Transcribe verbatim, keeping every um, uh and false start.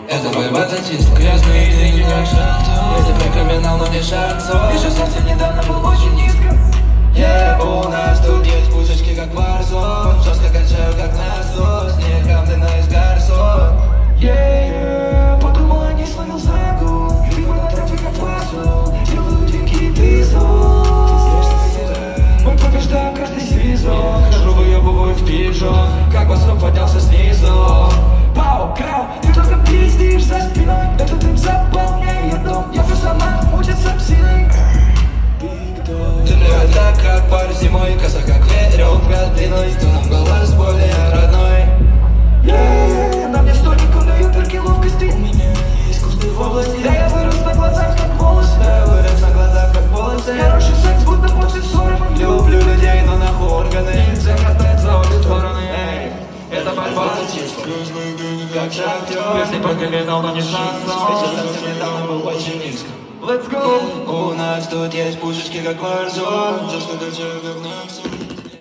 Это борьба за чистку, грязные деньги как шахтер. Я тебя криминал, но не шансов. Еще совсем недавно был очень низко. Yeah, у нас тут есть пушечки как Warzone. Жестко качаю как насос, не камни на изгарсон. Yeah, yeah, подумал, не сломил загон. Любимый на тропе как пасу. Делаю деньги и бизон. Мы побеждаем каждый сезон. Хожу, выебываю в пижон. Как басов поднялся снизу. Пау, крау, ты только пиздишь за спиной. Этот дым заполняет дом. Я просто сама учится псиной. Земля так, как пар зимой. Коса как веревка длиной. Кто нам голос более родной. Yeah, на мне столько дают перки ловкости. У меня есть кусты в области. Да я вырос на глазах, как волосы. Да я вырос на глазах, как волосы. Хороший секс, будто после ссоры. Люблю людей, но нахуй органы. Нельзя катать за обе стороны. Эй, это борьба за чистку. Как шахтер. Если про криминал, но не шансон. Сейчас совсем недавно был очень низко. Let's go! У нас тут есть пушечки как Warzone. Жестко качаю как Naxxon.